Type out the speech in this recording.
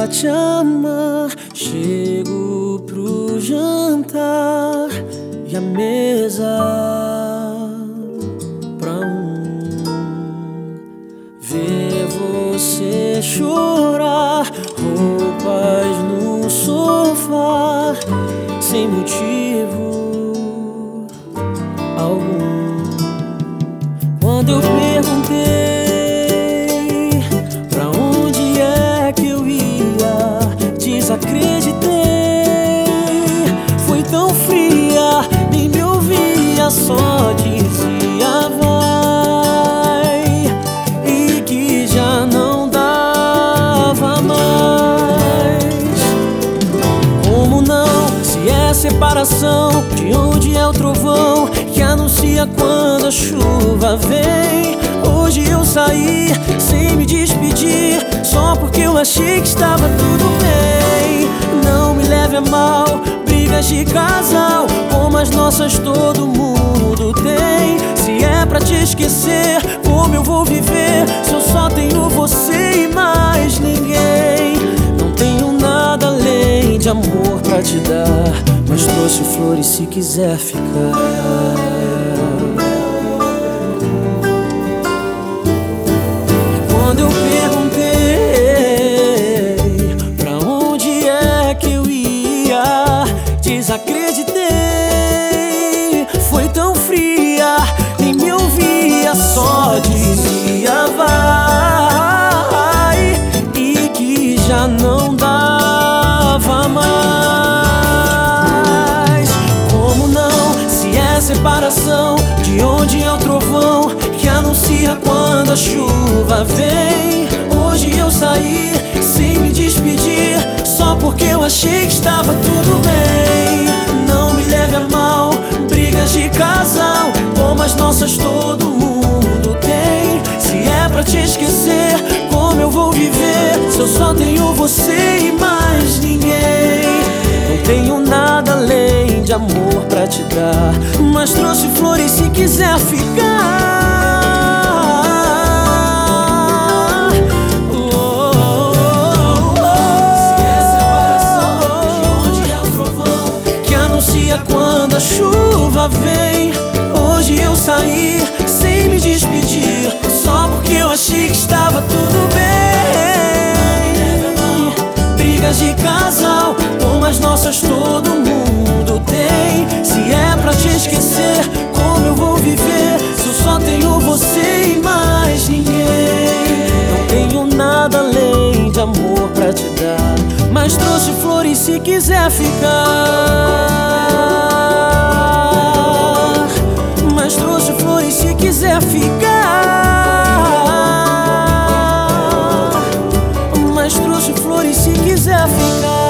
pra te amar. Chego pro jantar e a mesa pra ver você chorar, roupas no sofá sem motivo algum. Quando eu perguntei pra onde é que eu ia, desacreditei. Foi tão fria, nem me ouvia, só dizia vai, e que já não dava mais. Como não, se é separação, de onde é o trovão que anuncia quando a chuva vem? Hoje eu saí sem me despedir, só porque eu achei que estava tudo bem. Não me leve a mal, brigas de casal como as nossas todo mundo tem. Se é pra te esquecer, como eu vou viver se eu só tenho você e mais ninguém? Não tenho nada além de amor pra te dar, mas trouxe flores se quiser ficar. Quando eu perguntei pra onde é que eu ia, desacreditei. Foi tão fria, nem me ouvia, só dizia vai, e que já não dava mais. Como não, se é separação, de onde é o trovão que anuncia quando a chuva vem? Hoje eu saí sem me despedir, só porque eu achei que estava tudo bem. Não me leve a mal, brigas de casal como as nossas todo mundo tem. Se é pra te esquecer, como eu vou viver se eu só tenho você e mais ninguém? Não tenho nada além de amor pra te dar, mas trouxe flores se quiser ficar. Se é separação, de onde é o trovão que anuncia quando a chuva vem? Hoje eu saí sem me despedir, só porque eu achei que estava tudo bem. Brigas de casal como as nossas todo mundo tem. Se é pra te esquecer, como eu vou viver se eu só tenho você e mais ninguém? Não tenho nada além de amor pra te dar, mas trouxe flores se quiser ficar. Mas trouxe flores se quiser ficar. Mas trouxe flores se quiser ficar.